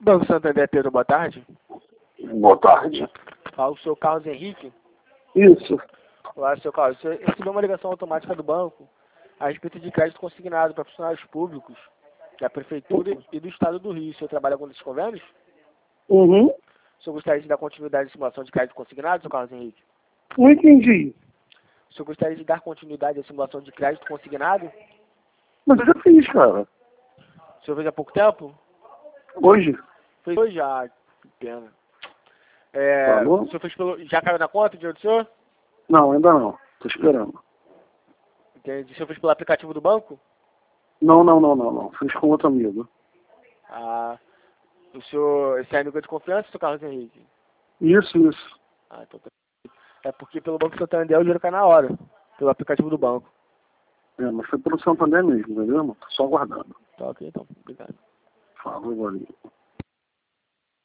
Banco Santander, Pedro, boa tarde. Boa tarde. Fala o seu Carlos Henrique. Isso. Olá, seu Carlos. Você recebeu uma ligação automática do banco a respeito de crédito consignado para funcionários públicos da Prefeitura e do Estado do Rio. O senhor trabalha com esses convênios? Uhum. O senhor gostaria de dar continuidade à simulação de crédito consignado, seu Carlos Henrique? Não entendi. O senhor gostaria de dar continuidade à simulação de crédito consignado? Mas eu já fiz, cara. O senhor fez há pouco tempo? Hoje. Fez hoje já, que pena. Tá bom? O senhor fez pelo... Já caiu na conta o dinheiro do senhor? Não, ainda não. Tô esperando. Entendi. O senhor fez pelo aplicativo do banco? Não. Fiz com outro amigo. Ah, esse é amigo de confiança, seu Carlos Henrique? Isso. Ah, então tá. É porque pelo Banco Santander o dinheiro cai na hora, pelo aplicativo do banco. É, mas foi pelo Santander mesmo, entendeu? Tô só aguardando. Tá ok, então. Obrigado. Falou, valeu.